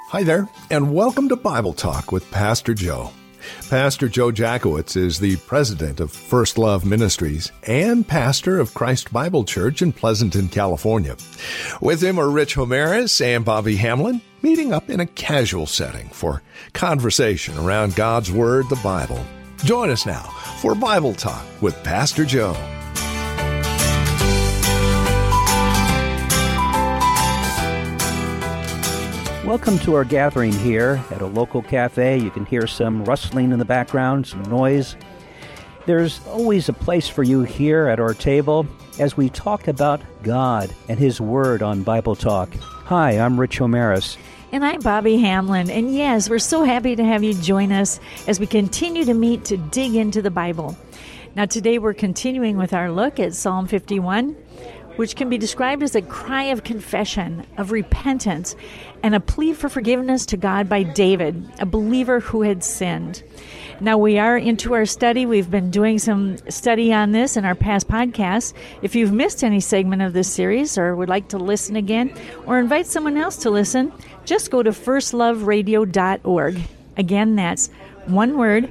Hi there, and welcome to Bible Talk with Pastor Joe. Pastor Joe Jackowitz is the president of First Love Ministries and pastor of Christ Bible Church in Pleasanton, California. With him are Rich Homeris and Bobby Hamlin, meeting up in a casual setting for conversation around God's Word, the Bible. Join us now for Bible Talk with Pastor Joe. Welcome to our gathering here at a local cafe. You can hear some rustling in the background, some noise. There's always a place for you here at our table as we talk about God and His Word on Bible Talk. Hi, I'm Rich Homeris. And I'm Bobby Hamlin. And yes, we're so happy to have you join us as we continue to meet to dig into the Bible. Now today we're continuing with our look at Psalm 51, which can be described as a cry of confession, of repentance, and a plea for forgiveness to God by David, a believer who had sinned. Now we are into our study. We've been doing some study on this in our past podcasts. If you've missed any segment of this series or would like to listen again or invite someone else to listen, just go to firstloveradio.org. Again, that's one word,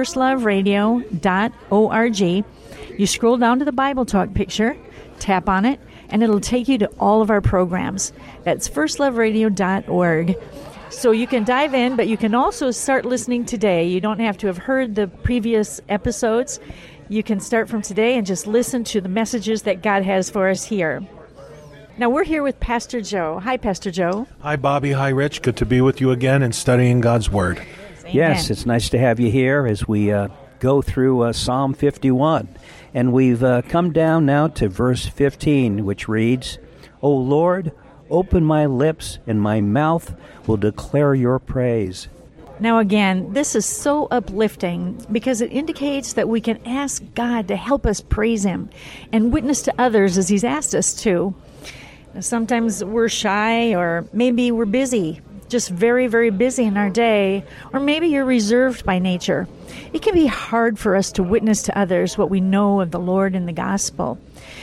firstloveradio.org. You scroll down to the Bible Talk picture, tap on it, and it'll take you to all of our programs. That's firstloveradio.org. So you can dive in, but you can also start listening today. You don't have to have heard the previous episodes. You can start from today and just listen to the messages that God has for us here. Now we're here with Pastor Joe. Hi, Pastor Joe. Hi, Bobby. Hi, Rich. Good to be with you again and studying God's Word. Amen. Yes, it's nice to have you here as we go through Psalm 51. And we've come down now to verse 15, which reads, O Lord, open my lips, and my mouth will declare your praise. Now again, this is so uplifting because it indicates that we can ask God to help us praise Him and witness to others as He's asked us to. Now, sometimes we're shy, or maybe we're busy, just very, very busy in our day, or maybe you're reserved by nature. It can be hard for us to witness to others what we know of the Lord and the gospel.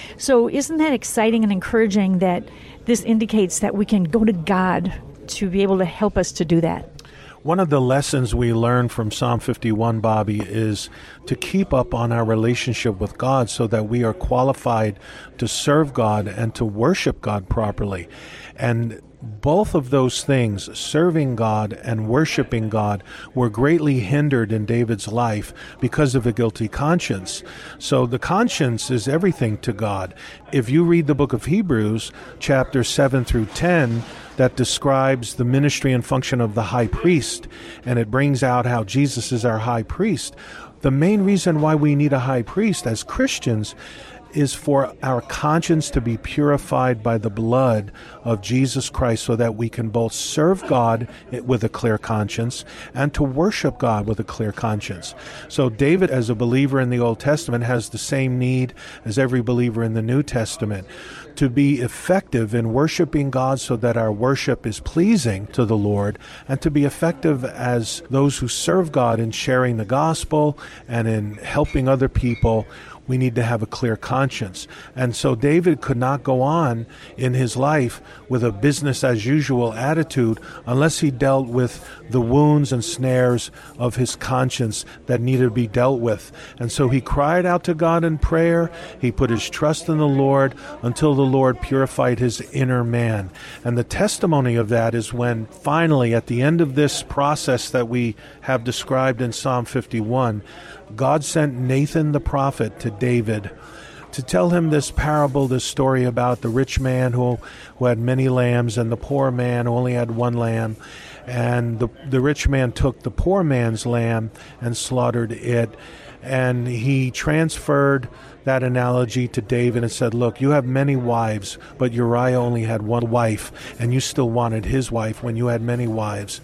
So isn't that exciting and encouraging that this indicates that we can go to God to be able to help us to do that? One of the lessons we learn from Psalm 51, Bobby, is to keep up on our relationship with God so that we are qualified to serve God and to worship God properly. And both of those things, serving God and worshiping God, were greatly hindered in David's life because of a guilty conscience. So the conscience is everything to God. If you read the book of Hebrews, chapter 7 through 10, that describes the ministry and function of the high priest, and it brings out how Jesus is our high priest. The main reason why we need a high priest as Christians is for our conscience to be purified by the blood of Jesus Christ so that we can both serve God with a clear conscience and to worship God with a clear conscience. So David, as a believer in the Old Testament, has the same need as every believer in the New Testament to be effective in worshiping God so that our worship is pleasing to the Lord, and to be effective as those who serve God in sharing the gospel and in helping other people. We need to have a clear conscience. And so David could not go on in his life with a business-as-usual attitude unless he dealt with the wounds and snares of his conscience that needed to be dealt with. And so he cried out to God in prayer. He put his trust in the Lord until the Lord purified his inner man. And the testimony of that is when finally, at the end of this process that we have described in Psalm 51, God sent Nathan the prophet to David to tell him this parable, this story about the rich man who had many lambs and the poor man who only had one lamb. And the rich man took the poor man's lamb and slaughtered it. And he transferred that analogy to David and said, look, you have many wives, but Uriah only had one wife, and you still wanted his wife when you had many wives.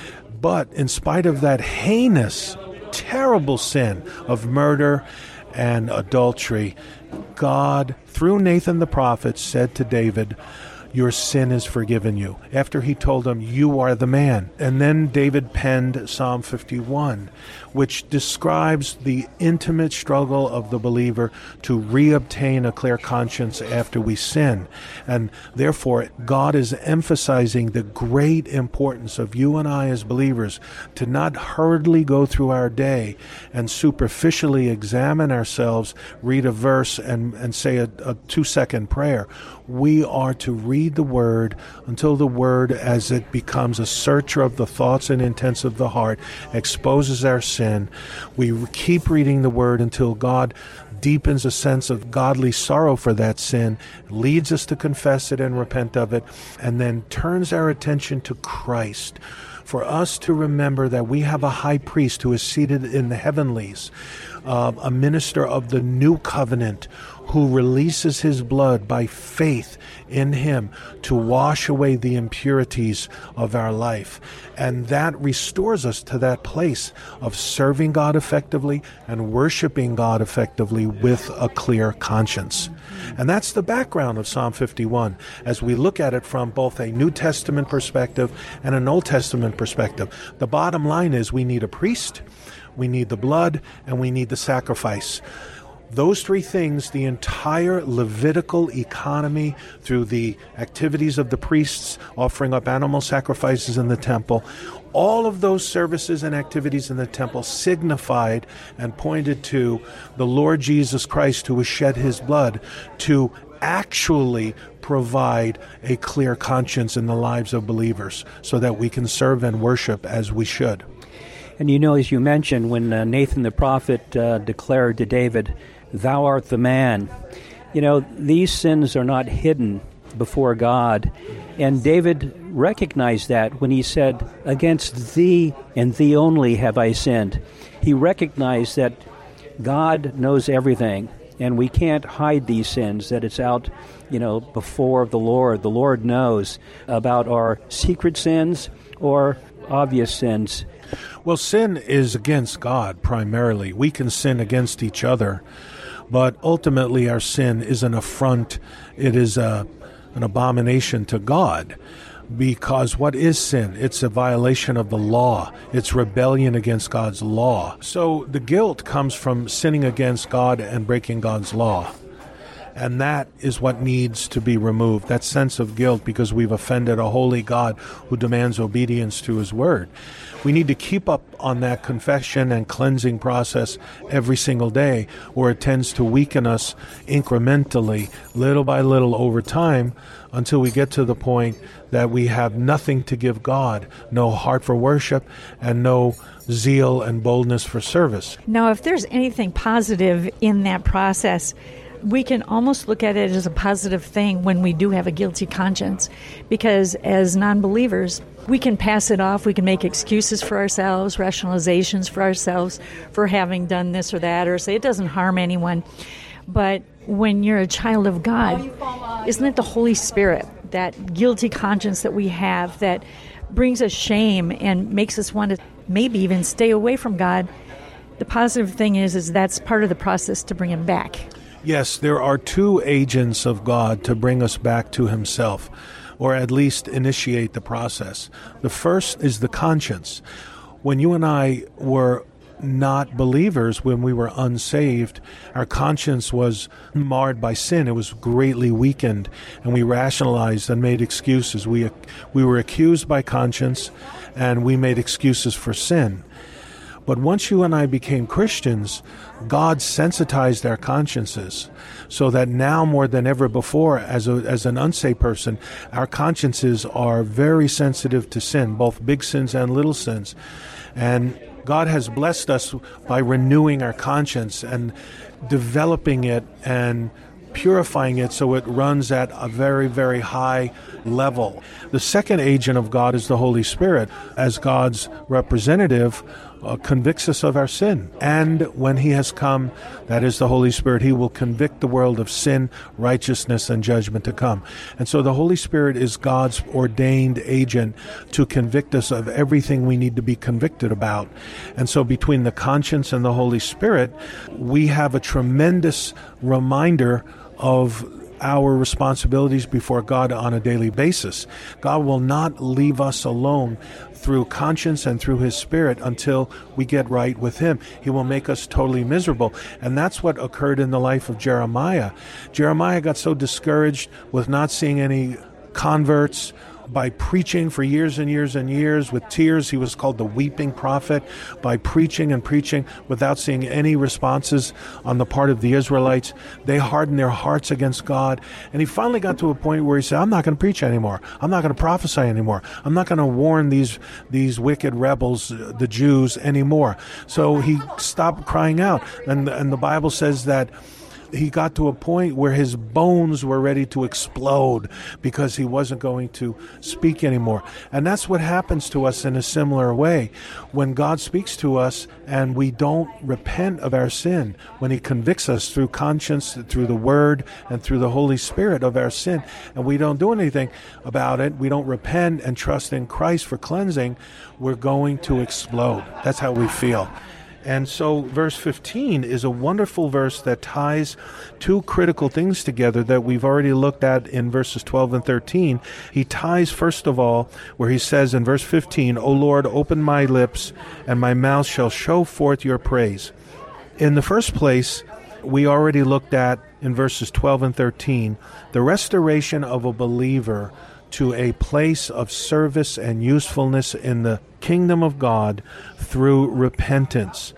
But in spite of that heinous, terrible sin of murder and adultery, God, through Nathan the prophet, said to David, your sin is forgiven you. After he told him, you are the man. And then David penned Psalm 51, which describes the intimate struggle of the believer to reobtain a clear conscience after we sin. And therefore, God is emphasizing the great importance of you and I as believers to not hurriedly go through our day and superficially examine ourselves, read a verse and say a 2-second prayer. We are to read the Word until the Word, as it becomes a searcher of the thoughts and intents of the heart, exposes our sin. We keep reading the Word until God deepens a sense of godly sorrow for that sin, leads us to confess it and repent of it, and then turns our attention to Christ. For us to remember that we have a high priest who is seated in the heavenlies, a minister of the new covenant who releases his blood by faith in him to wash away the impurities of our life. And that restores us to that place of serving God effectively and worshiping God effectively with a clear conscience. And that's the background of Psalm 51 as we look at it from both a New Testament perspective and an Old Testament perspective. The bottom line is we need a priest, we need the blood, and we need the sacrifice. Those three things, the entire Levitical economy through the activities of the priests offering up animal sacrifices in the temple, all of those services and activities in the temple signified and pointed to the Lord Jesus Christ, who has shed his blood to actually provide a clear conscience in the lives of believers so that we can serve and worship as we should. And you know, as you mentioned, when Nathan the prophet declared to David, "Thou art the man," you know, these sins are not hidden before God. And David recognized that when he said, "Against thee and thee only have I sinned." He recognized that God knows everything, and we can't hide these sins, that it's out, you know, before the Lord. The Lord knows about our secret sins or obvious sins. Well, sin is against God primarily. We can sin against each other, but ultimately our sin is an affront. It is an abomination to God. Because what is sin? It's a violation of the law. It's rebellion against God's law. So the guilt comes from sinning against God and breaking God's law. And that is what needs to be removed, that sense of guilt because we've offended a holy God who demands obedience to his word. We need to keep up on that confession and cleansing process every single day, or it tends to weaken us incrementally, little by little over time, until we get to the point that we have nothing to give God, no heart for worship, and no zeal and boldness for service. Now, if there's anything positive in that process, we can almost look at it as a positive thing when we do have a guilty conscience, because as non-believers, we can pass it off. We can make excuses for ourselves, rationalizations for ourselves for having done this or that, or say it doesn't harm anyone. But when you're a child of God, isn't it the Holy Spirit, that guilty conscience that we have that brings us shame and makes us want to maybe even stay away from God? The positive thing is that's part of the process to bring him back. Yes, there are two agents of God to bring us back to himself, or at least initiate the process. The first is the conscience. When you and I were not believers, when we were unsaved, our conscience was marred by sin. It was greatly weakened, and we rationalized and made excuses. We were accused by conscience, and we made excuses for sin. But once you and I became Christians, God sensitized our consciences so that now more than ever before, as an unsaved person, our consciences are very sensitive to sin, both big sins and little sins. And God has blessed us by renewing our conscience and developing it and purifying it so it runs at a very, very high level. The second agent of God is the Holy Spirit. As God's representative, convicts us of our sin. And when he has come, that is the Holy Spirit, he will convict the world of sin, righteousness, and judgment to come. And so the Holy Spirit is God's ordained agent to convict us of everything we need to be convicted about. And so between the conscience and the Holy Spirit, we have a tremendous reminder of our responsibilities before God on a daily basis. God will not leave us alone through conscience and through His Spirit until we get right with Him. He will make us totally miserable. And that's what occurred in the life of Jeremiah. Jeremiah got so discouraged with not seeing any converts. By preaching for years and years and years with tears, he was called the weeping prophet. By preaching and preaching without seeing any responses on the part of the Israelites, they hardened their hearts against God. And he finally got to a point where he said, I'm not going to preach anymore. I'm not going to prophesy anymore. I'm not going to warn these wicked rebels, the Jews, anymore. So he stopped crying out. And the Bible says that he got to a point where his bones were ready to explode because he wasn't going to speak anymore. And that's what happens to us in a similar way. When God speaks to us and we don't repent of our sin, when He convicts us through conscience, through the Word, and through the Holy Spirit of our sin, and we don't do anything about it, we don't repent and trust in Christ for cleansing, we're going to explode. That's how we feel. And so verse 15 is a wonderful verse that ties two critical things together that we've already looked at in verses 12 and 13. He ties, first of all, where he says in verse 15, O Lord, open my lips, and my mouth shall show forth your praise. In the first place, we already looked at in verses 12 and 13, the restoration of a believer to a place of service and usefulness in the kingdom of God through repentance.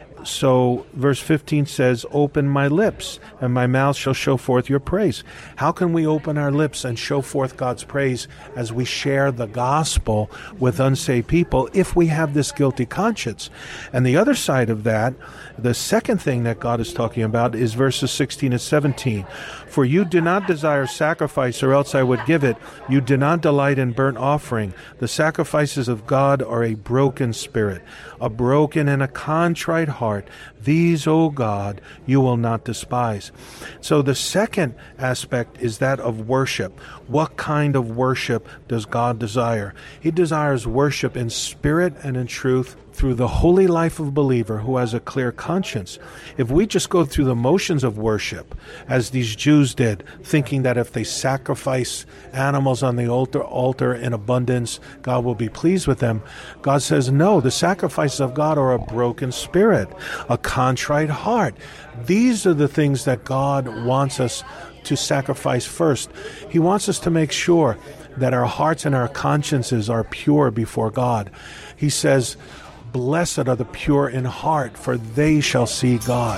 So verse 15 says, open my lips, and my mouth shall show forth your praise. How can we open our lips and show forth God's praise as we share the gospel with unsaved people if we have this guilty conscience? And the other side of that, the second thing that God is talking about is verses 16 and 17. For you do not desire sacrifice, or else I would give it. You do not delight in burnt offering. The sacrifices of God are a broken spirit, a broken and a contrite heart. These, O God, you will not despise. So the second aspect is that of worship. What kind of worship does God desire? He desires worship in spirit and in truth through the holy life of a believer who has a clear conscience. If we just go through the motions of worship, as these Jews did, thinking that if they sacrifice animals on the altar in abundance, God will be pleased with them, God says, no, the sacrifices of God are a broken spirit, a contrite heart. These are the things that God wants us to sacrifice first. He wants us to make sure that our hearts and our consciences are pure before God. He says, blessed are the pure in heart, for they shall see God.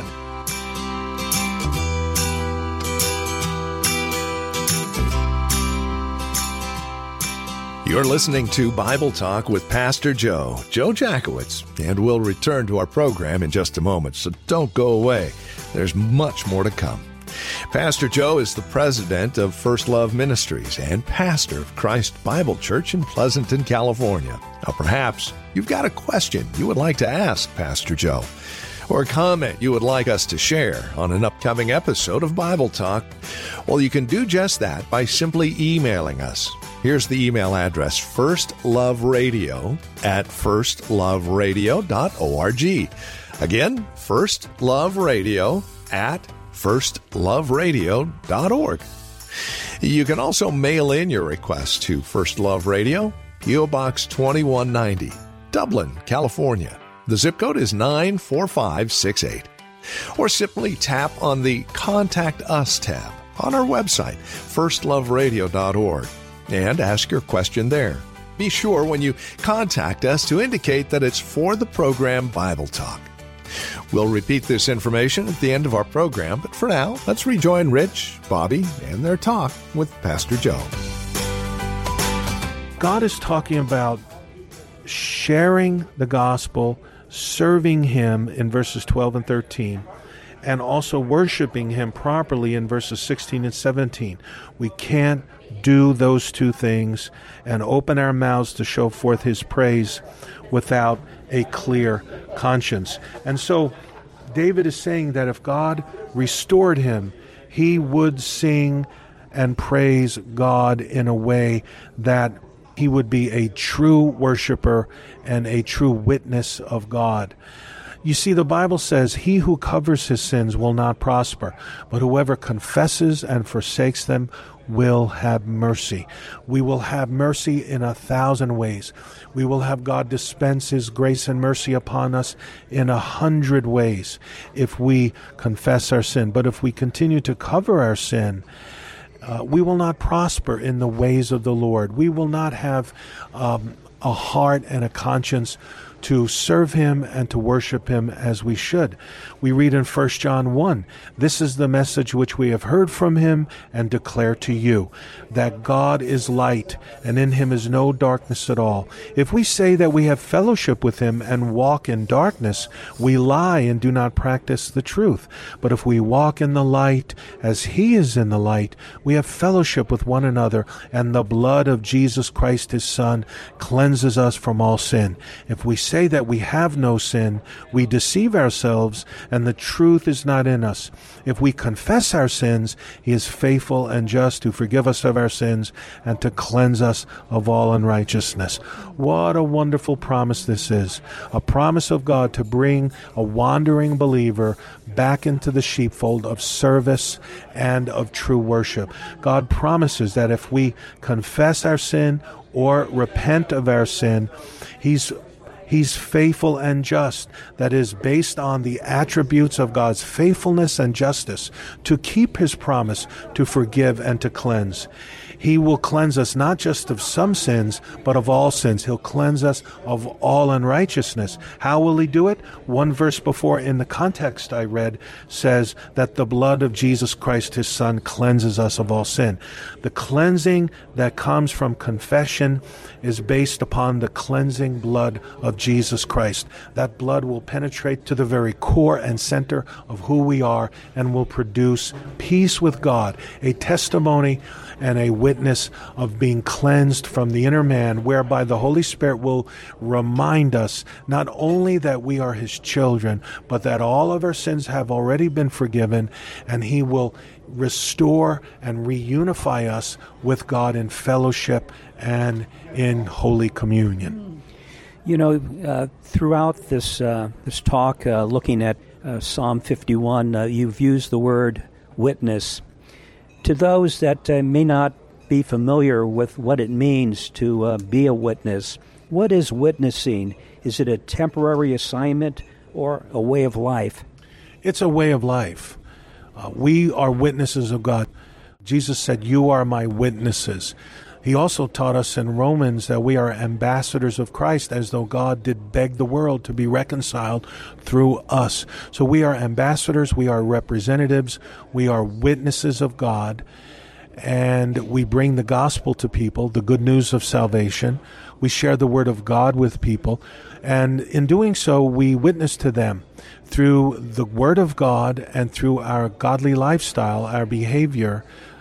You're listening to Bible Talk with Pastor Joe Jackowitz, and we'll return to our program in just a moment, so don't go away. There's much more to come. Pastor Joe is the president of First Love Ministries and pastor of Christ Bible Church in Pleasanton, California. Now, perhaps you've got a question you would like to ask Pastor Joe, or a comment you would like us to share on an upcoming episode of Bible Talk. Well, you can do just that by simply emailing us. Here's the email address, firstloveradio@firstloveradio.org. Again, firstloveradio@firstloveradio.org. You can also mail in your request to First Love Radio, P.O. Box 2190, Dublin, California. The zip code is 94568. Or simply tap on the Contact Us tab on our website, firstloveradio.org, and ask your question there. Be sure when you contact us to indicate that it's for the program Bible Talk. We'll repeat this information at the end of our program, but for now, let's rejoin Rich, Bobby, and their talk with Pastor Joe. God is talking about sharing the gospel, serving Him in verses 12 and 13, and also worshiping Him properly in verses 16 and 17. We can't do those two things and open our mouths to show forth His praise without a clear conscience. And so David is saying that if God restored him, he would sing and praise God in a way that he would be a true worshiper and a true witness of God. You see, the Bible says, he who covers his sins will not prosper, but whoever confesses and forsakes them will have mercy. We will have mercy in 1,000 ways. We will have God dispense his grace and mercy upon us in 100 ways if we confess our sin. But if we continue to cover our sin, we will not prosper in the ways of the Lord. We will not have a heart and a conscience to serve him and to worship him as we should. We read in 1 John 1, this is the message which we have heard from him and declare to you, that God is light, and in him is no darkness at all. If we say that we have fellowship with him and walk in darkness, we lie and do not practice the truth. But if we walk in the light, as he is in the light, we have fellowship with one another, and the blood of Jesus Christ his Son cleanses us from all sin. If we say that we have no sin, we deceive ourselves, and the truth is not in us. If we confess our sins, he is faithful and just to forgive us of our sins and to cleanse us of all unrighteousness. What a wonderful promise this is. A promise of God to bring a wandering believer back into the sheepfold of service and of true worship. God promises that if we confess our sin or repent of our sin, He's faithful and just. That is based on the attributes of God's faithfulness and justice to keep his promise to forgive and to cleanse. He will cleanse us not just of some sins, but of all sins. He'll cleanse us of all unrighteousness. How will he do it? One verse before in the context I read says that the blood of Jesus Christ, his Son, cleanses us of all sin. The cleansing that comes from confession is based upon the cleansing blood of Jesus Christ. That blood will penetrate to the very core and center of who we are and will produce peace with God, a testimony and a witness of being cleansed from the inner man, whereby the Holy Spirit will remind us not only that we are his children, but that all of our sins have already been forgiven, and he will restore and reunify us with God in fellowship and in Holy Communion. You know, throughout this talk, looking at Psalm 51, you've used the word witness. To those that may not be familiar with what it means to be a witness, what is witnessing? Is it a temporary assignment or a way of life? It's a way of life. We are witnesses of God. Jesus said, "You are my witnesses." He also taught us in Romans that we are ambassadors of Christ, as though God did beg the world to be reconciled through us. So we are ambassadors, we are representatives, we are witnesses of God, and we bring the gospel to people, the good news of salvation. We share the word of God with people, and in doing so, we witness to them through the word of God and through our godly lifestyle, our behavior,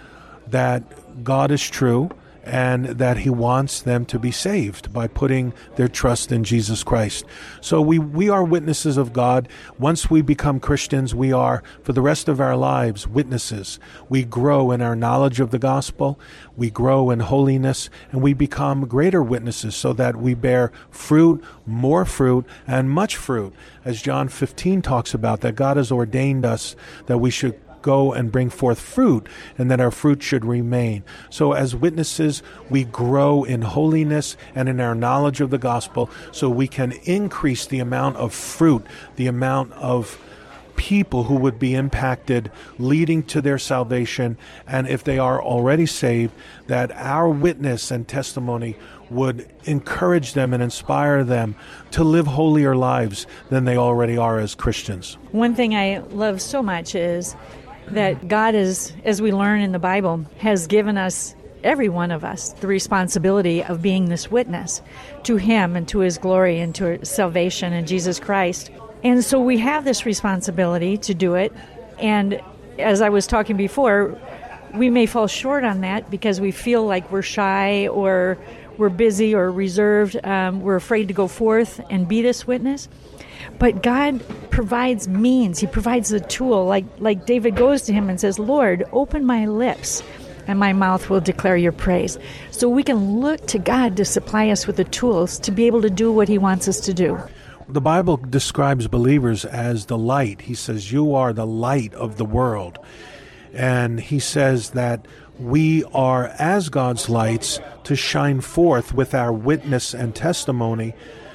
that God is true, and that he wants them to be saved by putting their trust in Jesus Christ. So we are witnesses of God. Once we become Christians, we are, for the rest of our lives, witnesses. We grow in our knowledge of the gospel, we grow in holiness, and we become greater witnesses so that we bear fruit, more fruit, and much fruit. As John 15 talks about, that God has ordained us that we should go and bring forth fruit, and that our fruit should remain. So as witnesses, we grow in holiness and in our knowledge of the gospel, so we can increase the amount of fruit, the amount of people who would be impacted, leading to their salvation, and if they are already saved, that our witness and testimony would encourage them and inspire them to live holier lives than they already are as Christians. One thing I love so much is that God is, as we learn in the Bible, has given us, every one of us, the responsibility of being this witness to him and to his glory and to salvation in Jesus Christ. And so we have this responsibility to do it. And as I was talking before, we may fall short on that because we feel like we're shy or we're busy or reserved. We're afraid to go forth and be this witness. But God provides means. He provides the tool. Like David goes to him and says, "Lord, open my lips, and my mouth will declare your praise." So we can look to God to supply us with the tools to be able to do what he wants us to do. The Bible describes believers as the light. He says, you are the light of the world. And he says that we are, as God's lights, to shine forth with our witness and testimony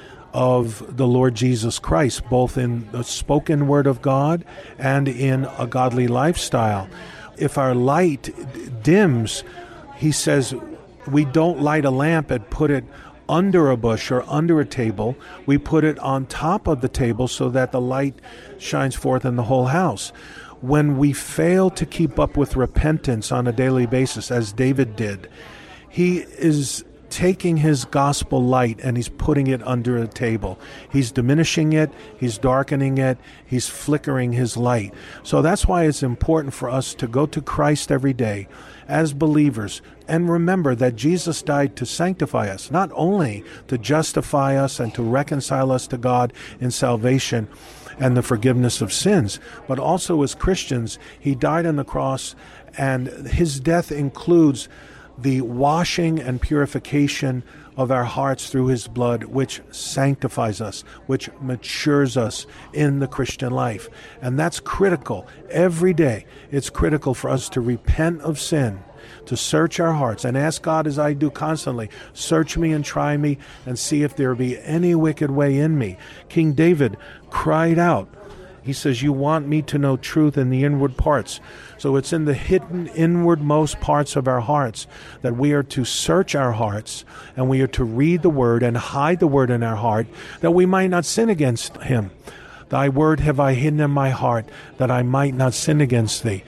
of the Lord Jesus Christ, both in the spoken word of God and in a godly lifestyle. If our light dims, he says, we don't light a lamp and put it under a bush or under a table. We put it on top of the table so that the light shines forth in the whole house. When we fail to keep up with repentance on a daily basis, as David did, he is taking his gospel light and he's putting it under a table. He's diminishing it, he's darkening it, he's flickering his light. So that's why it's important for us to go to Christ every day as believers and remember that Jesus died to sanctify us, not only to justify us and to reconcile us to God in salvation and the forgiveness of sins, but also as Christians, he died on the cross, and his death includes the washing and purification of our hearts through his blood, which sanctifies us, which matures us in the Christian life. And that's critical. Every day, it's critical for us to repent of sin, to search our hearts and ask God, as I do constantly, search me and try me and see if there be any wicked way in me. King David cried out. He says, you want me to know truth in the inward parts. So it's in the hidden inwardmost parts of our hearts that we are to search our hearts, and we are to read the word and hide the word in our heart that we might not sin against him. Thy word have I hidden in my heart that I might not sin against thee.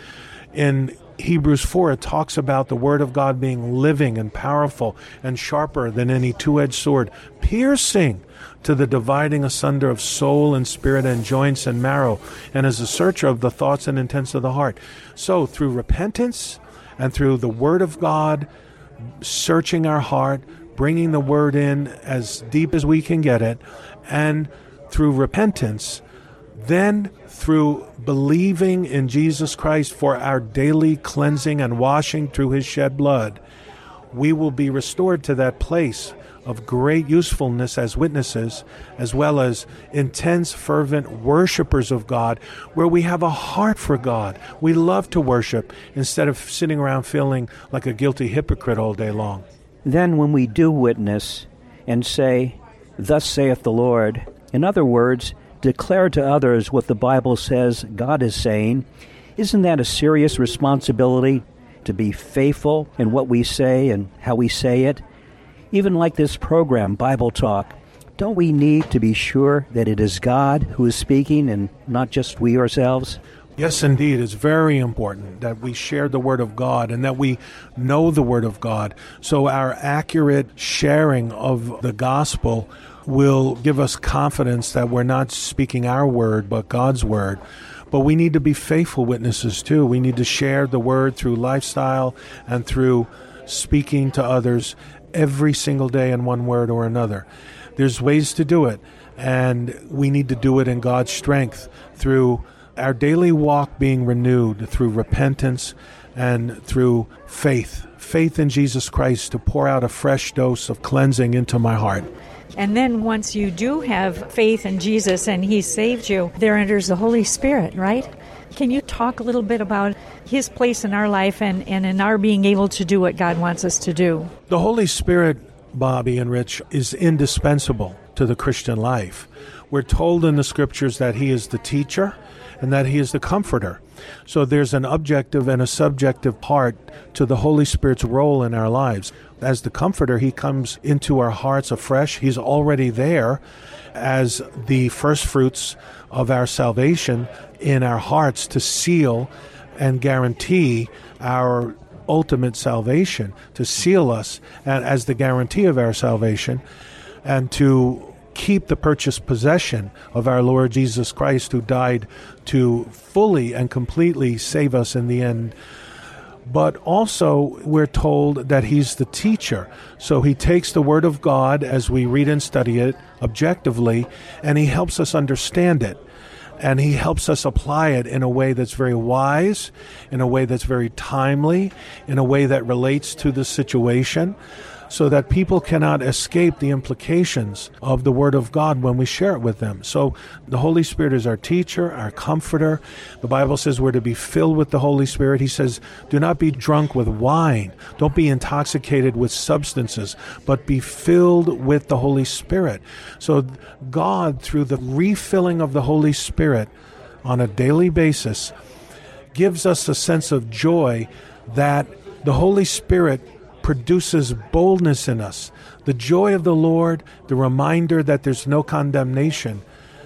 In Hebrews 4, it talks about the word of God being living and powerful and sharper than any two-edged sword, piercing to the dividing asunder of soul and spirit and joints and marrow, and is a searcher of the thoughts and intents of the heart. So through repentance and through the word of God, searching our heart, bringing the word in as deep as we can get it, and through repentance, then through believing in Jesus Christ for our daily cleansing and washing through his shed blood, we will be restored to that place of great usefulness as witnesses, as well as intense, fervent worshipers of God, where we have a heart for God. We love to worship instead of sitting around feeling like a guilty hypocrite all day long. Then when we do witness and say, thus saith the Lord, in other words, declare to others what the Bible says God is saying, isn't that a serious responsibility to be faithful in what we say and how we say it? Even like this program, Bible Talk, don't we need to be sure that it is God who is speaking and not just we ourselves? Yes, indeed. It's very important that we share the Word of God and that we know the Word of God. So our accurate sharing of the gospel will give us confidence that we're not speaking our word, but God's word. But we need to be faithful witnesses too. We need to share the word through lifestyle and through speaking to others every single day in one word or another. There's ways to do it, and we need to do it in God's strength through our daily walk being renewed, through repentance and through faith in Jesus Christ to pour out a fresh dose of cleansing into my heart. And then once you do have faith in Jesus and he saved you, there enters the Holy Spirit, right? Can you talk a little bit about his place in our life and in our being able to do what God wants us to do? The Holy Spirit, Bobby and Rich, is indispensable to the Christian life. We're told in the scriptures that he is the teacher and that he is the comforter. So there's an objective and a subjective part to the Holy Spirit's role in our lives. As the comforter, he comes into our hearts afresh. He's already there as the first fruits of our salvation in our hearts to seal and guarantee our ultimate salvation, to seal us and as the guarantee of our salvation, and to keep the purchased possession of our Lord Jesus Christ, who died to fully and completely save us in the end. But also we're told that he's the teacher. So he takes the Word of God as we read and study it objectively, and he helps us understand it. And he helps us apply it in a way that's very wise, in a way that's very timely, in a way that relates to the situation. so that people cannot escape the implications of the Word of God when we share it with them. So the Holy Spirit is our teacher, our comforter. The Bible says we're to be filled with the Holy Spirit. He says, do not be drunk with wine. Don't be intoxicated with substances, but be filled with the Holy Spirit. So God, through the refilling of the Holy Spirit on a daily basis, gives us a sense of joy that the Holy Spirit produces boldness in us. The joy of the Lord, the reminder that there's no condemnation,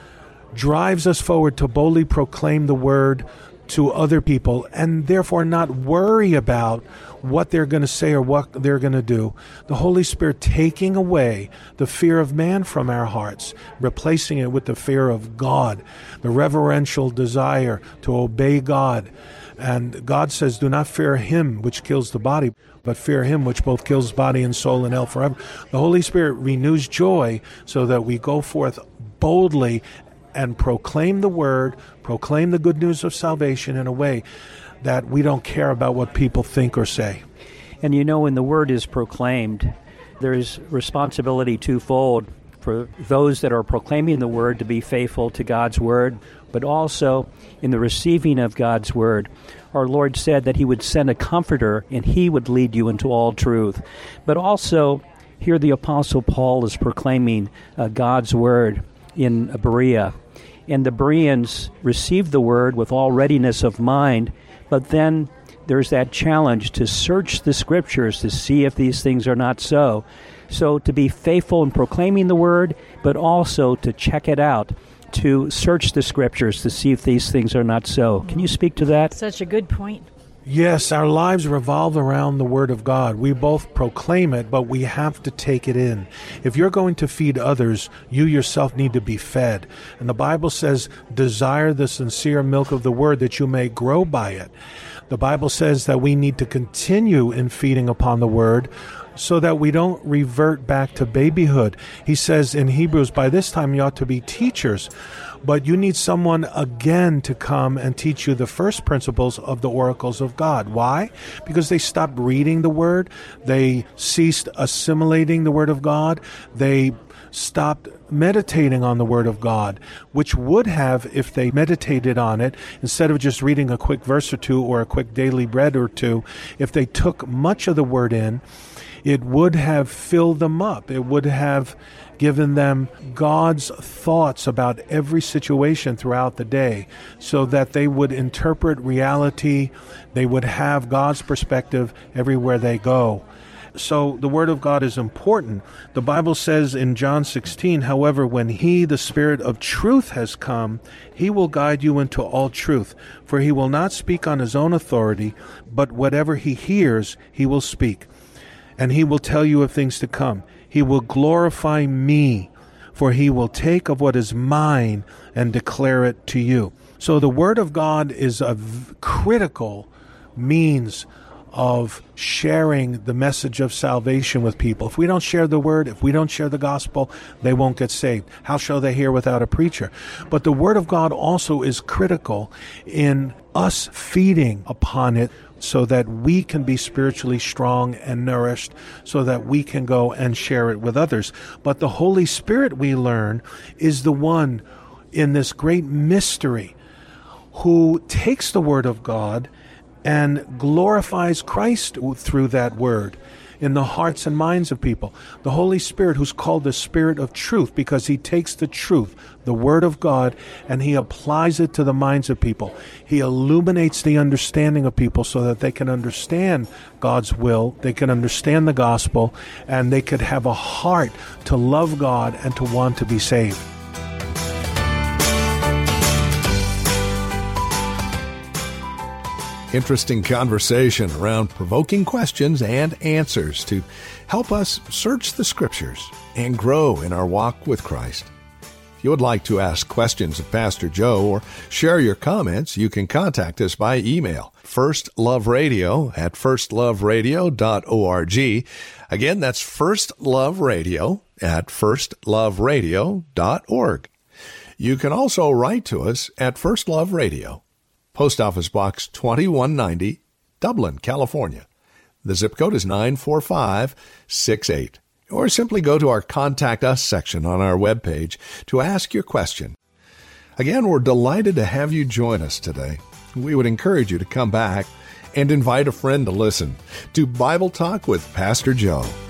drives us forward to boldly proclaim the word to other people and therefore not worry about what they're going to say or what they're going to do. The Holy Spirit taking away the fear of man from our hearts, replacing it with the fear of God, the reverential desire to obey God. And God says, do not fear him which kills the body, but fear him which both kills body and soul in hell forever. The Holy Spirit renews joy so that we go forth boldly and proclaim the word, proclaim the good news of salvation in a way that we don't care about what people think or say. And you know, when the word is proclaimed, there is responsibility twofold for those that are proclaiming the word to be faithful to God's word, but also in the receiving of God's word. Our Lord said that he would send a comforter and he would lead you into all truth. But also, here the Apostle Paul is proclaiming God's word in Berea. And the Bereans received the word with all readiness of mind, but then there's that challenge to search the Scriptures to see if these things are not so. So to be faithful in proclaiming the word, but also to check it out, to search the Scriptures to see if these things are not so. Can you speak to that? Such a good point. Yes, our lives revolve around the Word of God. We both proclaim it, but we have to take it in. If you're going to feed others, you yourself need to be fed. And the Bible says, desire the sincere milk of the Word that you may grow by it. The Bible says that we need to continue in feeding upon the Word so that we don't revert back to babyhood. He says in Hebrews, by this time you ought to be teachers, but you need someone again to come and teach you the first principles of the oracles of God. Why? Because they stopped reading the Word. They ceased assimilating the Word of God. They stopped meditating on the Word of God, which would have, if they meditated on it, instead of just reading a quick verse or two or a quick daily bread or two, if they took much of the Word in, it would have filled them up. It would have given them God's thoughts about every situation throughout the day so that they would interpret reality. They would have God's perspective everywhere they go. So the Word of God is important. The Bible says in John 16, however, when He, the Spirit of truth, has come, He will guide you into all truth. For He will not speak on His own authority, but whatever He hears, He will speak. And He will tell you of things to come. He will glorify me, for He will take of what is mine and declare it to you. So the Word of God is a critical means of sharing the message of salvation with people. If we don't share the Word, if we don't share the gospel, they won't get saved. How shall they hear without a preacher? But the Word of God also is critical in us feeding upon it so that we can be spiritually strong and nourished, so that we can go and share it with others. But the Holy Spirit, we learn, is the one in this great mystery who takes the Word of God and glorifies Christ through that Word in the hearts and minds of people. The Holy Spirit, who's called the Spirit of truth, because He takes the truth, the Word of God, and He applies it to the minds of people. He illuminates the understanding of people so that they can understand God's will, they can understand the gospel, and they could have a heart to love God and to want to be saved. Interesting conversation around provoking questions and answers to help us search the Scriptures and grow in our walk with Christ. If you would like to ask questions of Pastor Joe or share your comments, you can contact us by email, firstloveradio@firstloveradio.org. Again, that's firstloveradio@firstloveradio.org. You can also write to us at First Love Radio, Post Office Box 2190, Dublin, California, The zip code is 94568. Or simply go to our Contact Us section on our webpage to ask your question. Again, we're delighted to have you join us today. We would encourage you to come back and invite a friend to listen to Bible Talk with Pastor Joe.